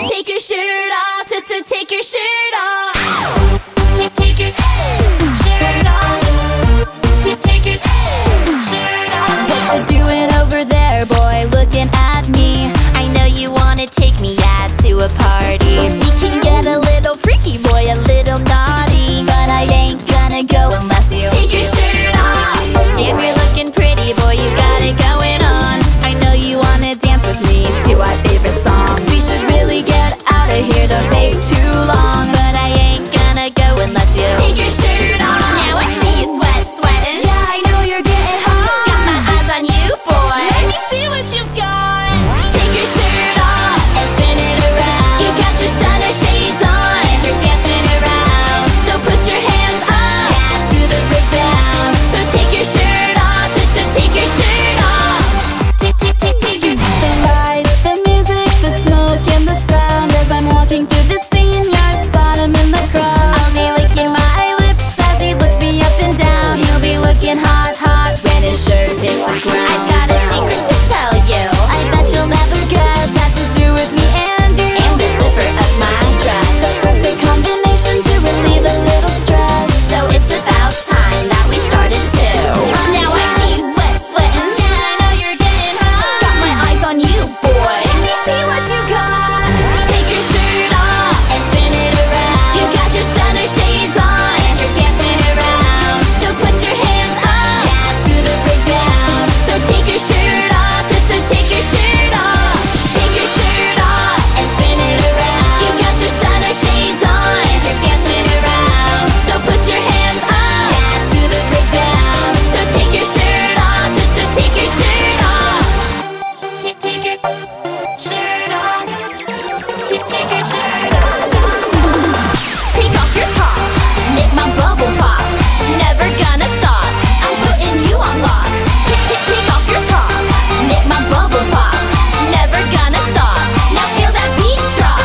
Take your shirt off, take your shirt off. Take your shirt off. Take your shirt off. What you doing over there, boy, looking at me? I know you wanna take me out to a party. We can get a little freaky, boy, a little naughty, but I ain't gonna go unless you take your shirt off. Damn, you're looking pretty, boy, you got it going on. I know you wanna dance with me to our favorite song. We should really get out of here, don't take too long, but I ain't gonna go unless you take your shirt off. Now I see you sweating. Yeah, I know you're getting hot. Got my eyes on you, boy. Let me see what you've got. Take your shirt off and spin it around. You got your stunner shades on and you're dancing around. So put your hands up, yeah, to the breakdown. So take your shirt off, take your shirt off. Take your. The lights, the music, the smoke and the sound. As I'm walking through the scene, I spot him in the crowd. I'll be licking my lips as he looks me up and down. He'll be looking hot, hot when his shirt hits the ground. I've got a secret to tell you. I bet you'll never guess. Has to do with me and you and the zipper of my dress. The perfect combination to relieve a little stress. So it's about time that we started to. Now I see you sweating. Yeah, I know you're getting hot. Got my eyes on you, boy. Let me see what you got. Take your shirt off and spin it around. You got your stunner shades on and you're dancing around. So put your hands up, yeah, to the breakdown. So take your shirt off, take your shirt off. Take your shirt off and spin it around. You got your stunner shades on and you're dancing around. So put your hands up, yeah, to the breakdown. So take your shirt off, take your shirt off. Take your shirt off. Take your shirt off. Take off your top, make my bubble pop. Never gonna stop, I'm putting you on lock. Take off your top, make my bubble pop. Never gonna stop, now feel that beat drop.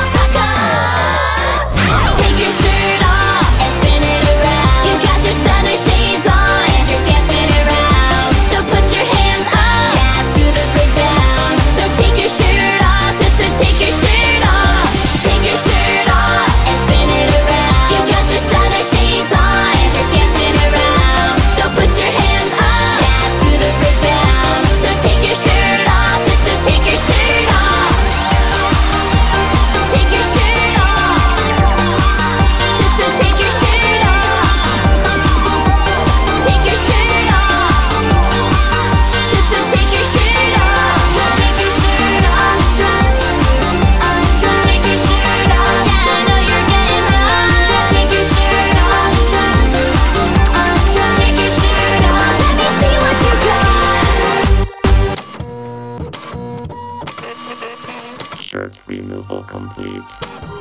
Take your shirt off and spin it around. You got your stunner shades on and you're dancing around. So put your hands up, yeah, to the breakdown. So take your shirt off, take your shirt off. Take your shirt off and spin it around. You got your stunner shades on and you're dancing around. So put your hands up, yeah, to the breakdown. So take your shirt off, take your shirt off. Take your shirt off. Take your shirt off. Take your shirt off. Take your shirt off. Take your shirt off. Take your shirt off. Yeah, I know you're getting hot. Take your shirt off. Take your shirt off. Let me see what you got. Shirt removal complete.